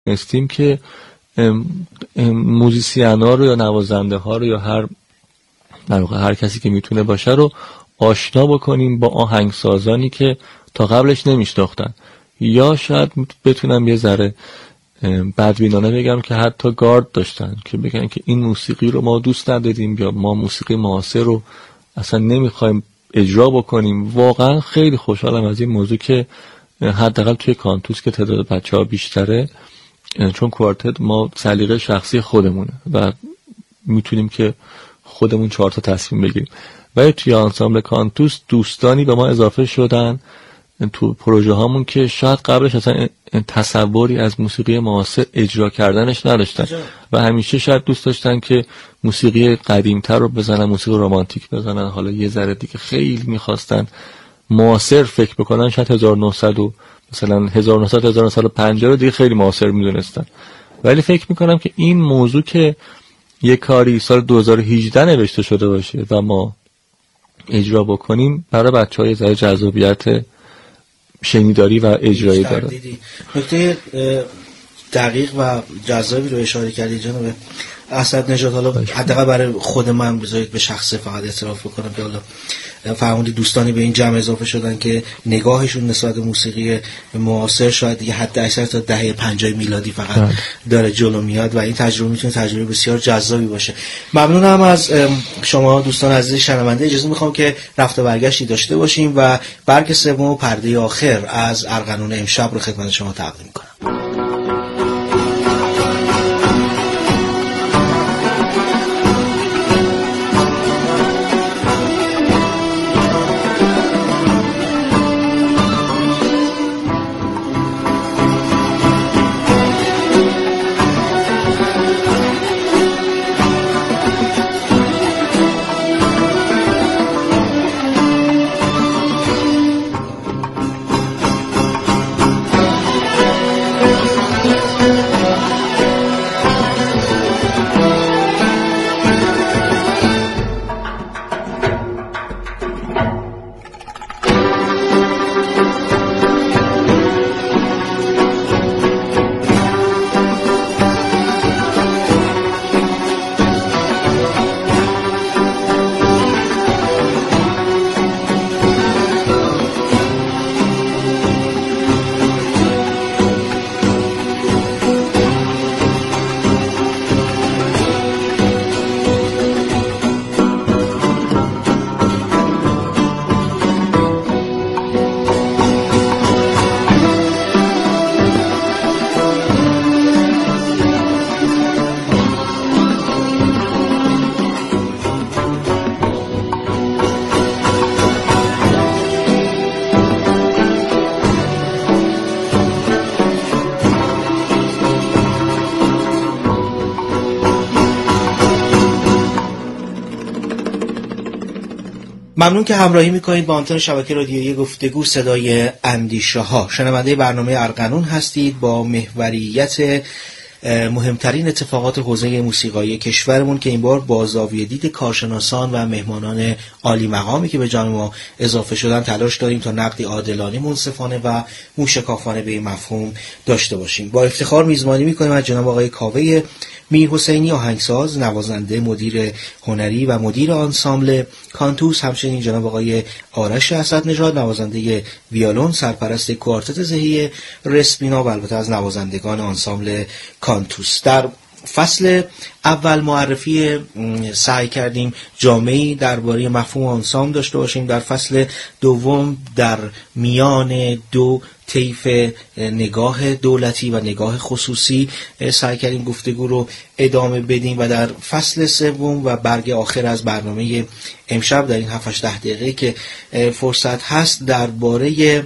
استیم که موزیسینا رو یا نوازنده ها رو یا هر کسی که میتونه باشه رو آشنا بکنیم با آهنگسازانی که تا قبلش نمیشناختن، یا شاید بتونم یه ذره بدبینانه بگم که حتی گارد داشتن که بگن که این موسیقی رو ما دوست نداریم یا ما موسیقی معاصر رو اصلا نمیخوایم اجرا بکنیم. واقعا خیلی خوشحالم از این موضوع که حداقل توی کانتوس که تعداد بچه‌ها بیشتره، چون کوارتت ما سلیقه شخصی خودمونه و میتونیم که خودمون 4 تا تصمیم بگیریم، ولی توی آنسامبل کانتوس دوستانی به ما اضافه شدن تو پروژه هامون که شاید قبلش اصلا تصوری از موسیقی معاصر اجرا کردنش نداشتن و همیشه شاید دوست داشتن که موسیقی قدیمتر رو بزنن، موسیقی رمانتیک بزنن، حالا یه ذره دیگه خیلی میخواستن معاصر فکر بکنن، شاید 1900 و مثلا 1950 رو دیگه خیلی معاصر میدونستن. ولی فکر میکنم که این موضوع که یه کاری سال 2018 نوشته شده باشه و ما اجرا بکنیم برای بچه‌ها یه ذره جذابیت شنیداری و اجرایی داره. نکته دقیق و جذابی رو اشاره کردی جناب اسدنژاد. حالا حداقل برای خود من بذارید به شخصه فقط اعتراف بکنم که حالا فرمودید دوستانی به این جمع اضافه شدن که نگاهشون نسبت به موسیقی معاصر شاید دیگه حد اکثر تا دهه 50 میلادی فقط داره جلو میاد و این تجربه میتونه تجربه بسیار جذابی باشه. ممنونم از شما دوستان عزیز شنونده. اجازه میخوام که رفت و برگشتی داشته باشیم و برگ سوم و پرده آخر از ارغنون امشب رو خدمت شما تقدیم کنم. ممنون که همراهی میکنید با آنتن شبکه رادیویی گفتگو صدای اندیشه ها. شنونده برنامه ارغنون هستید با محوریت مهمترین اتفاقات حوزه موسیقایی کشورمون که این بار با زاویه دید کارشناسان و مهمانان عالی مقامی که به جمع ما اضافه شدن تلاش داریم تا نقدی عادلانه، منصفانه و موشکافانه به این مفهوم داشته باشیم. با افتخار میزبانی میکنیم از جناب آقای کاوه میرحسینی، آهنگساز، نوازنده، مدیر هنری و مدیر آنسامبل کانتوس، همچنین جناب آقای آرش اسدنژاد، نوازنده ویولون، سرپرست کوارتت زهی رسپینا و البته از نوازندگان آنسامبل کانتوس. در فصل اول معرفی سعی کردیم جامعی درباره مفهوم آنسامبل داشته باشیم. در فصل دوم در میان دو طیف نگاه دولتی و نگاه خصوصی سعی کردیم گفتگو رو ادامه بدیم و در فصل سوم و برگ آخر از برنامه امشب در این 7-8 دقیقه که فرصت هست درباره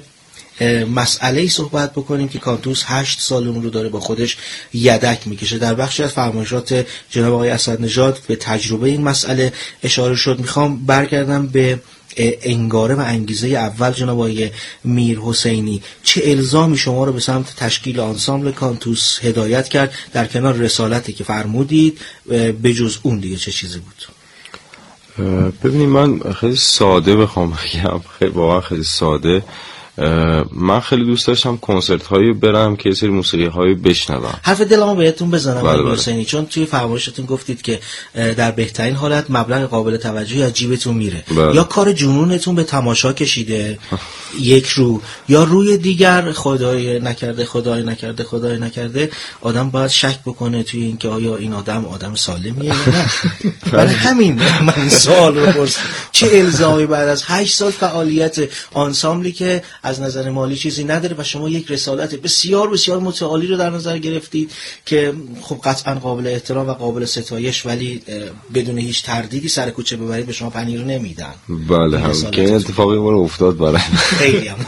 مسئله‌ای صحبت بکنیم که کانتوس 8 سال اون رو داره با خودش یدک میکشه. در بخشی از فرمایشات جناب آقای اسدنژاد به تجربه این مسئله اشاره شد. میخوام برگردم به انگاره و انگیزه اول جناب آقای میرحسینی. چه الزامی شما رو به سمت تشکیل آنسامبل کانتوس هدایت کرد در کنار رسالتی که فرمودید؟ بجز اون دیگه چه چیزی بود؟ ببینید من خیلی ساده بخوام بگم، واقعا خیلی ساده، من خیلی دوست داشتم کنسرت هایی برم که یه سری موسیقی هایی بشنوم. حرف دلمو بهتون بزنم بله. حسینی، چون توی فرمایشتون گفتید که در بهترین حالت مبلغ قابل توجهی از جیبتون میره. بله. یا کار جنونتون به تماشا کشیده یک رو، یا روی دیگر خدای نکرده آدم باید شک بکنه توی این که آیا این آدم سالمیه یا نه. برای همین من سوال رو پرسیدم چه الزامی بعد از 8 سال فعالیت آنسامبلی که از نظر مالی چیزی نداره و شما یک رسالت بسیار بسیار متعالی رو در نظر گرفتید که خب قطعا قابل احترام و قابل ستایش، ولی بدون هیچ تردیدی سر کوچه ببرید به شما پنیر نمیدن. بله هم که این اتفاقی ما رو افتاد برای خیلی هم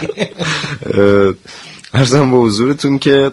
عرضم به حضورتون که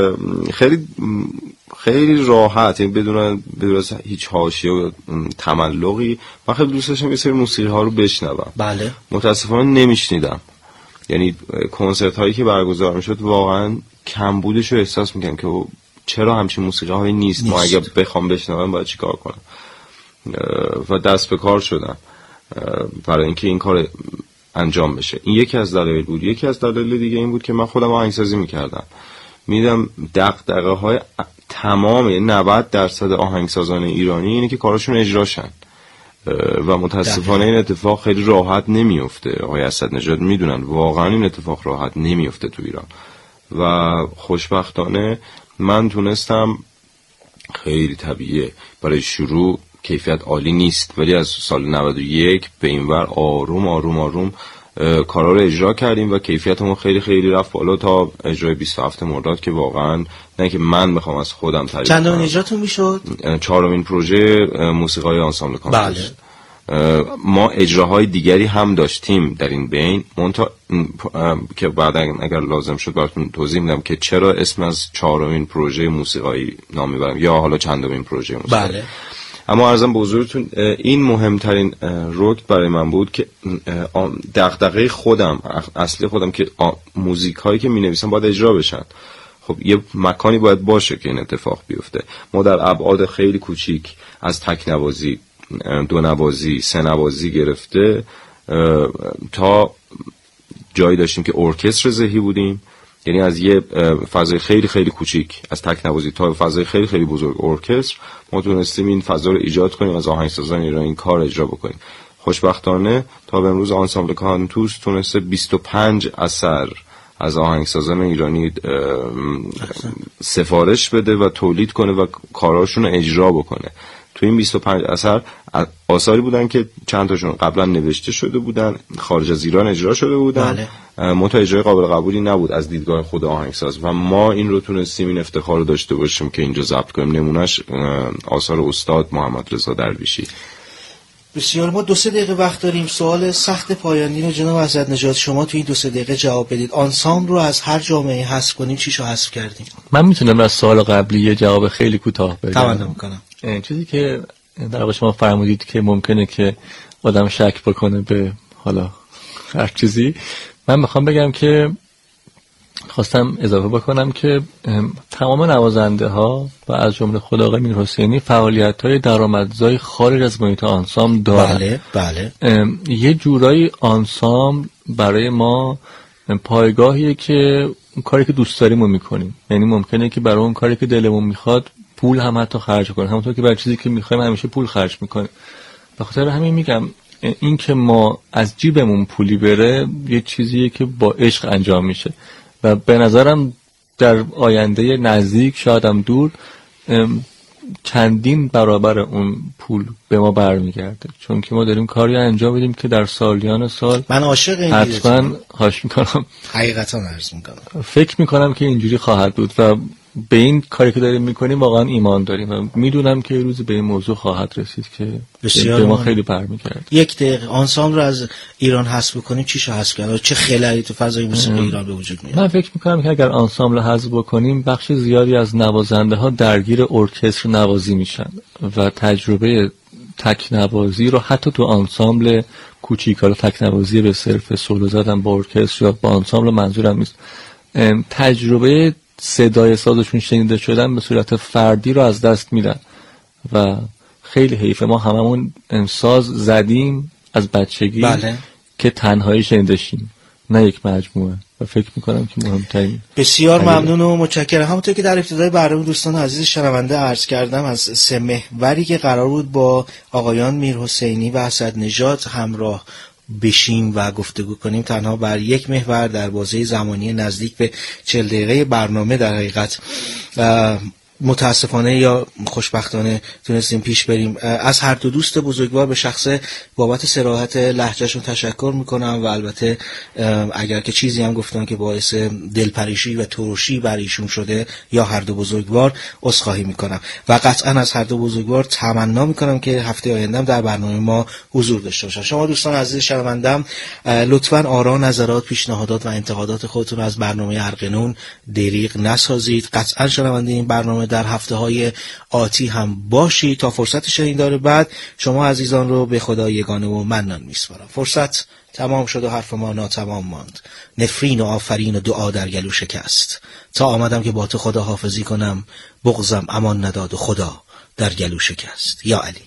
خیلی راحت، یعنی بدون هیچ حاشیه و تملقی من خیلی دوست داشتم یه سری موسیقی ها رو بشنوم. بله. متاسفانه نمیشنیدم، یعنی کنسرت هایی که برگزار میشد واقعا کمبودش رو احساس میکنم که چرا همچین موسیقی هایی نیست. ما اگه بخوام بشنوم باید چیکار کنم و دست به کار شدم برای اینکه این کار انجام بشه. این یکی از دلایل بود. یکی از دلایل دیگه این بود که من خودم آهنگسازی میکردم، میدم دغدغه های تمام 90% آهنگسازان ایرانی اینه که کاراشون اجراشن و متاسفانه این اتفاق خیلی راحت نمیفته. آقای اسدنژاد میدونن واقعا این اتفاق راحت نمیفته تو ایران و خوشبختانه من تونستم، خیلی طبیعیه برای شروع کیفیت عالی نیست، ولی از سال 91 به این ور آروم آروم آروم کارا رو اجرا کردیم و کیفیتمون خیلی خیلی رفت بالا تا اجرای 27 مرداد که واقعا نه که من بخوام از خودم تعریف کنم. چندمین اجراتون میشد؟ 4مین پروژه موسیقای آنسامبل کانتست. ما اجراهای دیگری هم داشتیم در این بین که بعدا اگر لازم شد براتون توضیح میدم که چرا اسم از 4مین پروژه موسیقایی نام میبرم یا حالا چندمین پروژه موسیقایی. بله. اما عرضم به حضورتون این مهمترین رکن برای من بود که دغدغه خودم، اصلی خودم، که موزیک هایی که می نویسم باید اجرا بشن. خب یه مکانی باید باشه که این اتفاق بیفته. ما در ابعاد خیلی کوچیک از تکنوازی، دو نوازی، سه نوازی گرفته تا جایی داشتیم که ارکستر ذهی بودیم، یعنی از یه فضای خیلی خیلی کوچیک از تکنوازی تا فضای خیلی خیلی بزرگ ارکستر ما تونستیم این فضا رو ایجاد کنیم، از آهنگسازان ایرانی این کار اجرا بکنیم. خوشبختانه تا به امروز آنسامبل کانتوس تونسته 25 اثر از آهنگسازان ایرانی سفارش بده و تولید کنه و کاراشون رو اجرا بکنه. تو این 25 اثر آثاری بودن که چند تاشون قبلا نوشته شده بودن، خارج از ایران اجرا شده بودن، منتها اجرای قابل قبولی نبود از دیدگاه خود آهنگساز و ما این رو تونستیم، این افتخار رو داشته باشیم که اینجا ضبط کنیم. نمونهش آثار استاد محمد رضا درویشی. بسیار. ما 2-3 دقیقه وقت داریم. سوال سخت پایانی رو جناب اسدنژاد شما تو این 2-3 دقیقه جواب بدید. آنسامبل رو از هر جامعه حذف کنیم چیشو حذف کردیم؟ من میتونم از سوال قبلی یه جواب خیلی کوتاه بدم. تمنا میکنم. چیزی که در واقع شما فرمودید که ممکنه که آدم شک بکنه به حالا هر چیزی، من میخوام بگم که خواستم اضافه بکنم که تمام نوازنده ها و از جمله خود آقای میرحسینی فعالیت‌های درآمدزای خارج از محیط آنسامبل دارن. بله. یه جورایی آنسامبل برای ما پایگاهیه که اون کاری که دوست داریم رو میکنیم. یعنی ممکنه که برای اون کاری که دلمون میخواد پول هم حتی خرج کنیم، همونطور که برای چیزی که میخوایم همیشه پول خرج میکنیم. به خاطر همین میگم این که ما از جیبمون پولی بره یه چیزیه که با عشق انجام میشه و به نظرم در آینده نزدیک شاید هم دور چندین برابر اون پول به ما برمیگرده، چون که ما داریم کاری انجام بدیم که در سالیان سال من عاشق این حتما خواهش میکنم، حقیقتا عرض میکنم، فکر میکنم که اینجوری خواهد بود و به این کاری که داریم میکنیم واقعا ایمان داریم و میدونم که روزی به این موضوع خواهد رسید که به ما خیلی برمیگرده. 1 دقیقه آنسامبل رو از ایران حذف بکنیم چیشو حذف کرد؟ چه خلایی تو فضای موسیقی ایران به وجود میاد؟ من فکر میکنم که اگر آنسامبل رو حذف بکنیم بخش زیادی از نوازنده ها درگیر ارکستر نوازی میشن و تجربه تکنوازی رو حتی تو آنسامبل کوچیک، حالا تکنوازی به صرف سولو زدن با ارکستر یا با آنسامبل منظورم نیست، تجربه صدای سازشون شنیده شدن به صورت فردی رو از دست میدن و خیلی حیفه. ما هممون ساز زدیم از بچگی. بله. که تنهایی شنیده شیم نه یک مجموعه و فکر میکنم که مهمترین. بسیار ممنون و متشکرم. همونطور که در ابتدای برنامه دوستان عزیز شنونده عرض کردم، از 3 محوری که قرار بود با آقایان میرحسینی و اسدنژاد همراه بشیم و گفتگو کنیم، تنها بر یک محور در بازه زمانی نزدیک به 40 دقیقه برنامه در حقیقت متاسفانه یا خوشبختانه تونستیم پیش بریم. از هر دو دوست بزرگوار به شخص بابت صراحت لهجهشون تشکر میکنم و البته اگر که چیزی هم گفتم که باعث دلپریشی و ترشی بر ایشون شده یا هر دو بزرگوار، عذرخواهی میکنم و قطعا از هر دو بزرگوار تمنا میکنم که هفته آیندهم در برنامه ما حضور داشته باشن. شما دوستان عزیز شنوندم لطفاً آرا، نظرات، پیشنهادات و انتقادات خودتون از برنامه ارغنون دریغ نسازید. قطعا شنونده این برنامه در هفته‌های آتی هم باشید. تا فرصت شنیدار بعد شما عزیزان رو به خدا یگانه و منان میسپارم. فرصت تمام شد و حرف ما ناتمام ماند. نفرین و آفرین و دعا در گلو شکست. تا آمدم که با تو خدا حافظی کنم، بغضم امان نداد و خدا در گلو شکست. یا علی.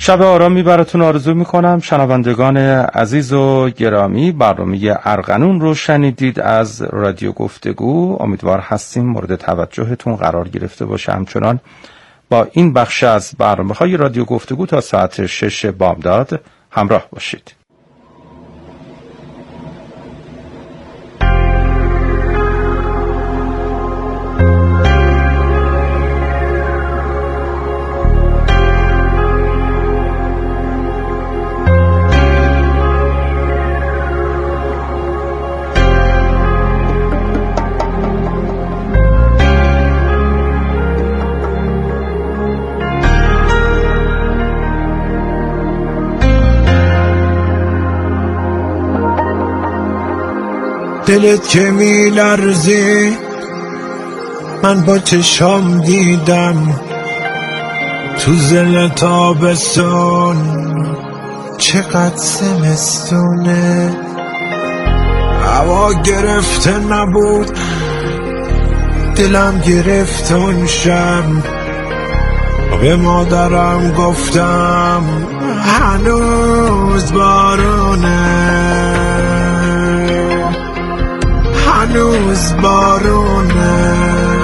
شب آرامی براتون آرزو میکنم. شنوندگان عزیز و گرامی، برنامه ارغنون رو شنیدید از رادیو گفتگو. امیدوار هستیم مورد توجهتون قرار گرفته باشه. همچنان با این بخش از برنامه‌های رادیو گفتگو تا ساعت 6 بامداد همراه باشید. دلت که می لرزی من با چشام دیدم، تو زل تابستون چقدر زمستونه. هوا گرفته نبود دلم گرفت اون شب، به مادرم گفتم هنوز بارونه، هنوز بارونه.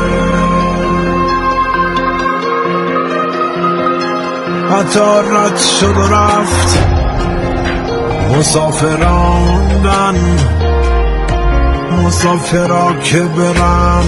قطار رد شد و رفت، مسافران موندن، مسافرا که برن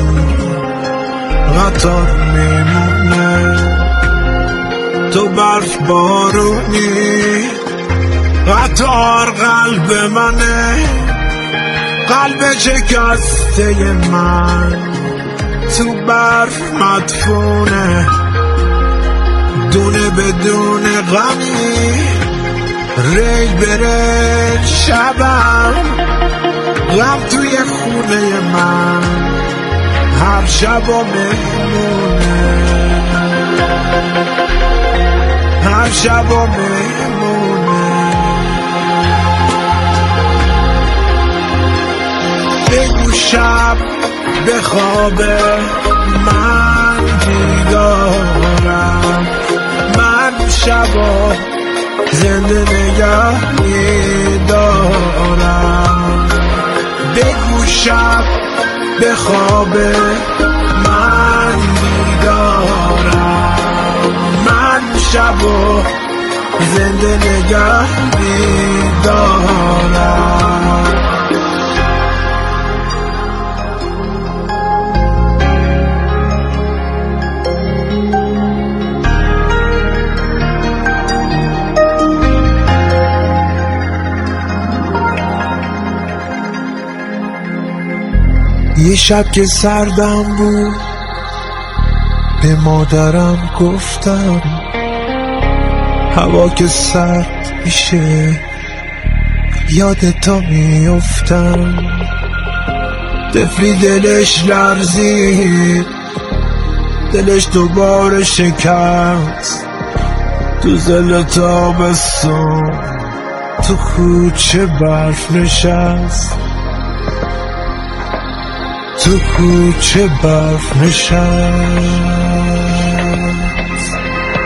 قطار میمونه. تو برف بارونی، قطار قلب منه، قلب شکسته من تو برف مدفونه. دونه بدون غمی ریل بره شبم، غم توی خونه من هر شب و مهمونه، هر شب و مهمونه. بگو شب به خواب من بیدارم، من شبا زنده نگه میدارم. بگو شب به خواب من بیدارم، من شبا زنده نگه میدارم. یه شب که سردم بود به مادرم گفتم، هوا که سرد میشه یادتا میافتم. طفلی دلش لرزید، دلش دوباره شکست، تو زل تابستون تو کوچه برف نشست، تو کوچه برف نشست.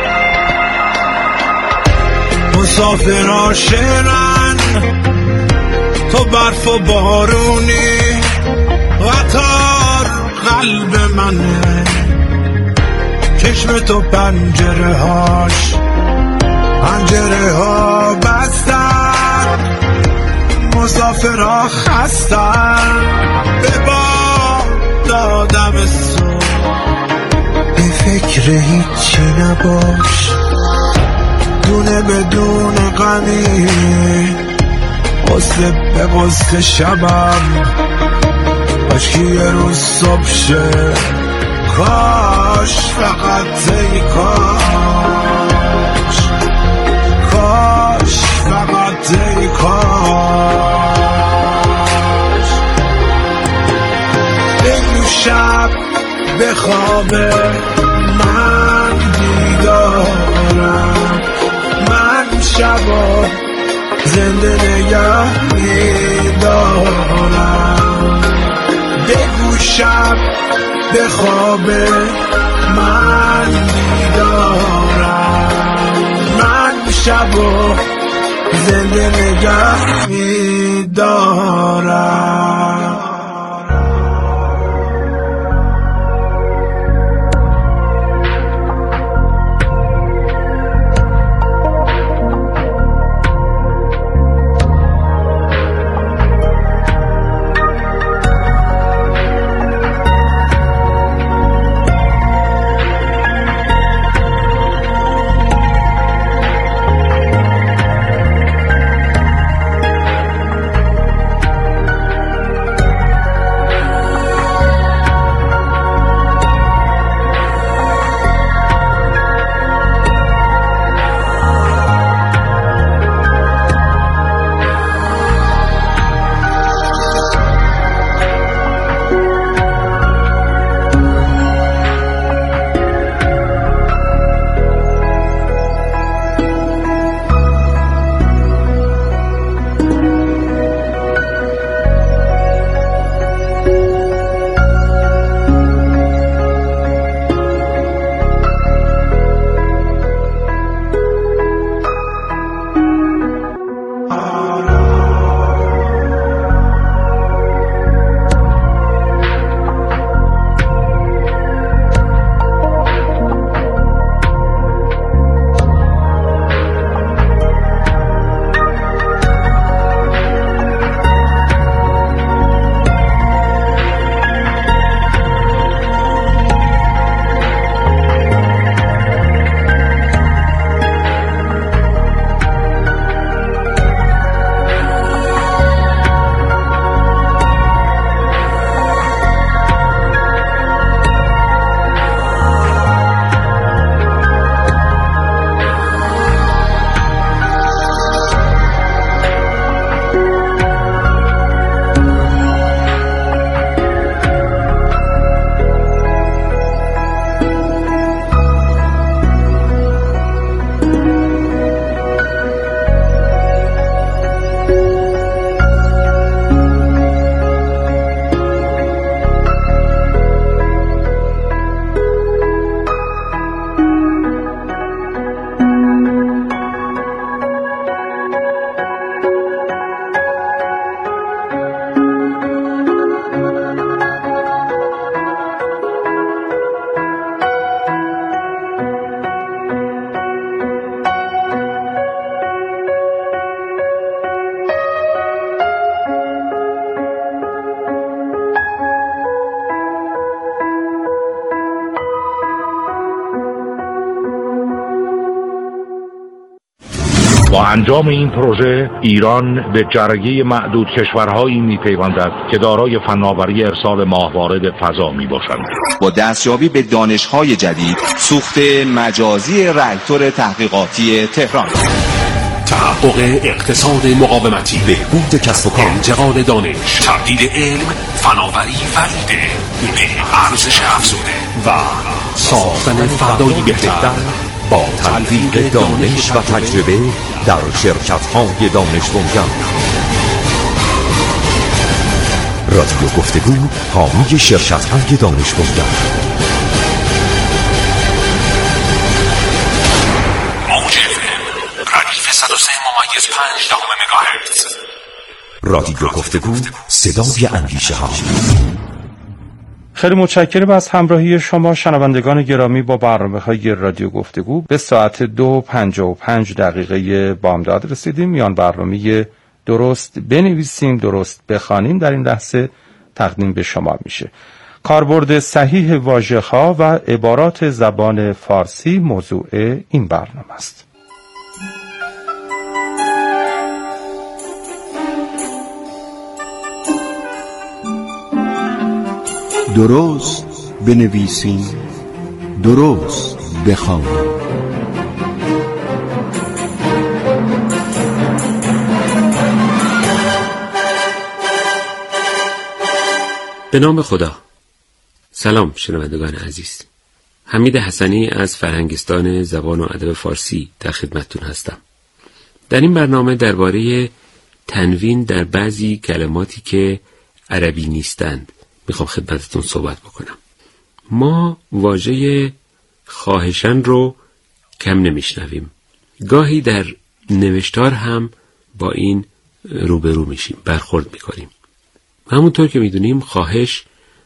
مسافرها شیرن تو برف و بارونی، قطار قلب منه، چشم تو پنجره هاش پنجره ها بستن، مسافرها خستن به دادم سو. به فکر هیچی نباش، دونه بدون غمی، قصه به قصه شبم، کاش که یه روز صبح شه، کاش فقط ای کاش، کاش فقط ای کاش. بگو شب به خواب من بیدارم، من شبا زنده نگه میدارم. بگو شب به خواب من بیدارم، من شب و زنده نگه می‌دارم. با انجام این پروژه ایران به جرگه معدود کشورهایی می‌پیوندد که دارای فناوری ارسال ماهواره به فضا میباشند. با دستیابی به دانش‌های جدید، سوخت مجازی راکتور تحقیقاتی تهران، تحقق اقتصاد مقاومتی، بهبود کسب و کار، انتقال دانش، تبدیل علم، فناوری فريده به ارزش افزوده و ساختن فردایی بهتر با تلفیق دانش و تجربه در شرکت‌های دانش بنیان. رادیو گفتگو، حامی شرکت‌های دانش بنیان. موج ردیف 103.5 مگاهرتز. رادیو گفتگو، صدای اندیشه ها. خیلی متشکرم از همراهی شما شنوندگان گرامی با برنامه‌های رادیو گفتگو. به ساعت 2:55 بامداد رسیدیم. میان برنامه درست بنویسیم درست بخوانیم در این لحظه تقدیم به شما میشه. کاربرد صحیح واژه‌ها و عبارات زبان فارسی موضوع این برنامه است. درست بنویسیم درست بخوانیم. به نام خدا. سلام شنوندگان عزیز. حمید حسنی از فرهنگستان زبان و ادب فارسی در خدمتتون هستم. در این برنامه درباره تنوین در بعضی کلماتی که عربی نیستند میخوام خدمتتون صحبت بکنم. ما واژه خواهشاً رو کم نمیشنویم. گاهی در نوشتار هم با این روبرو میشیم، برخورد میکنیم. همونطور که میدونیم خواهش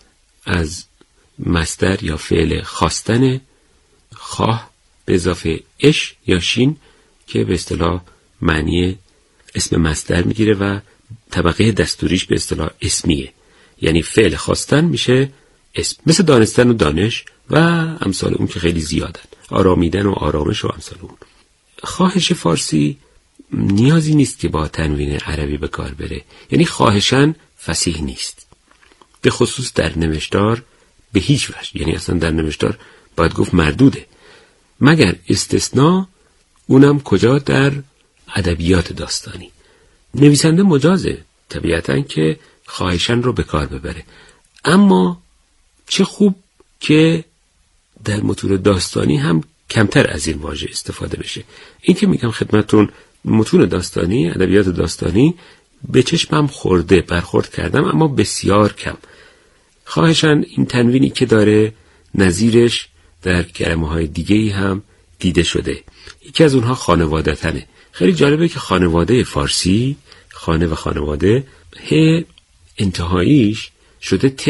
از مصدر یا فعل خواستن، خواه به اضافه اش یا شین که به اصطلاح معنی اسم مصدر میگیره و طبقه دستوریش به اصطلاح اسمیه، یعنی فعل خواستن میشه اسم، مثل دانستن و دانش و امثال اون که خیلی زیادن، آرامیدن و آرامش و امثال اون. خواهش فارسی نیازی نیست که با تنوین عربی به کار بره، یعنی خواهشاً فصیح نیست، به خصوص در نوشتار به هیچ وجه، یعنی اصلا در نوشتار باید گفت مردوده، مگر استثناء، اونم کجا؟ در ادبیات داستانی. نویسنده مجازه طبیعتاً که خواهشاً رو به کار ببره، اما چه خوب که در متون داستانی هم کمتر از این واژه استفاده بشه. این که میگم خدمتون متون داستانی، ادبیات داستانی به چشمم خورده، برخورد کردم، اما بسیار کم. خواهشاً این تنوینی که داره نظیرش در کلمه‌های دیگه‌ای هم دیده شده. یکی از اونها خانواده‌تنه. خیلی جالبه که خانواده فارسی، خانه و خانواده، ه انتهاییش شده ت،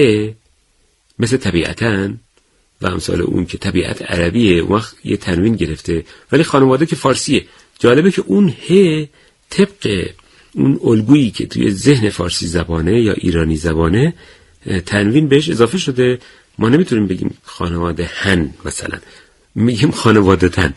مثل طبیعتاً و امثال اون که طبیعت عربیه، اون وقت یه تنوین گرفته، ولی خانواده که فارسیه. جالبه که اون ه طبق اون الگویی که توی ذهن فارسی زبانه یا ایرانی زبانه تنوین بهش اضافه شده. ما نمیتونیم بگیم خانواده هن، مثلا میگیم خانواده تن.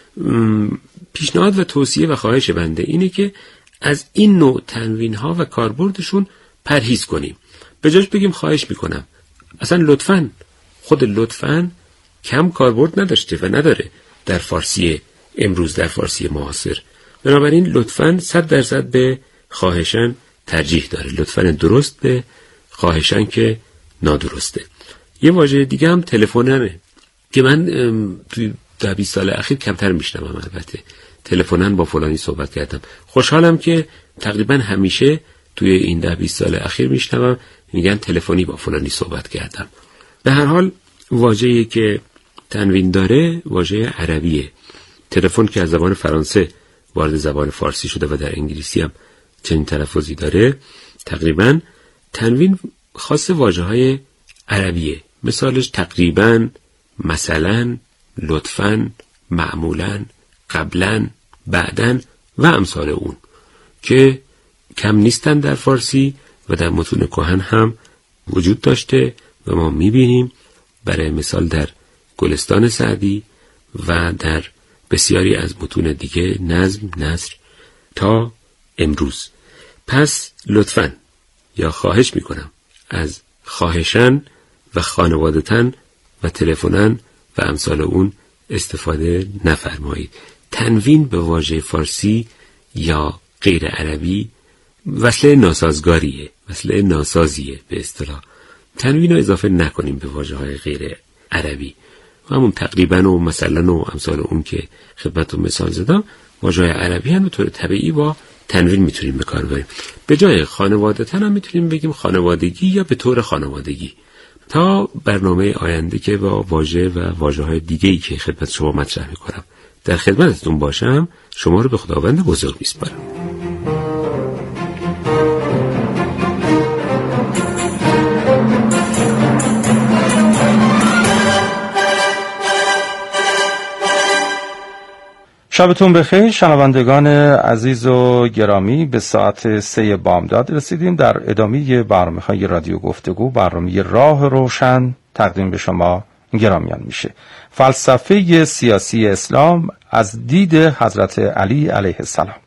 پیشنهاد و توصیه و خواهش بنده اینه که از این نوع تنوین ها و کاربردشون پرهیز کنیم، به جاش بگیم خواهش میکنم. اصلا لطفاً، خود لطفاً کم کاربرد نداشته و نداره در فارسی امروز، در فارسی معاصر. بنابراین لطفاً 100% به خواهشاً ترجیح داره، لطفاً درست به خواهشاً که نادرسته. یه واژه دیگه هم تلفننه که من توی 10-20 سال اخیر کمتر میشنوم. البته تلفنن با فلانی صحبت کردم. خوشحالم که تقریباً همیشه توی این 10-20 سال اخیر میشنوم میگن تلفنی با فلانی صحبت کردم. به هر حال واژه‌ای که تنوین داره واژه عربیه. تلفن که از زبان فرانسه وارد زبان فارسی شده و در انگلیسی هم چنین تلفظی داره، تقریباً تنوین خاص واژه‌های عربیه. مثالش تقریباً، مثلاً، لطفاً، معمولاً، قبلاً، بعداً و امثال اون که کم نیستن در فارسی و در متون کهن هم وجود داشته و ما میبینیم، برای مثال در گلستان سعدی و در بسیاری از متون دیگه، نظم، نثر تا امروز. پس لطفاً یا خواهش میکنم از خواهشاً و خانوادتن و تلفنن و امثال اون استفاده نفرمایید. تنوین به واژه فارسی یا غیر عربی وصله ناسازگاریه، وصله ناسازیه به اصطلاح. تنوین رو اضافه نکنیم به واژه‌های غیر عربی. همون تقریباً و مثلا و امثال اون که خدمتتون مثال زدم، واژه‌های عربی هم به طور طبیعی با تنوین میتونیم به کار ببریم. به جای خانواده‌تن هم میتونیم بگیم خانوادگی یا به طور خانوادگی. تا برنامه آینده که با واژه و واژه‌های دیگه‌ای که خدمت شما مطرح می‌کنم در خدمتتون باشم، شما رو به خداوند بزرگ می‌سپارم. شبتون بخیر شنوندگان عزیز و گرامی. به ساعت 3 بامداد رسیدیم. در ادامه برنامه‌های رادیو گفتگو، برنامه راه روشن تقدیم به شما گرامیان میشه. فلسفه سیاسی اسلام از دید حضرت علی علیه السلام.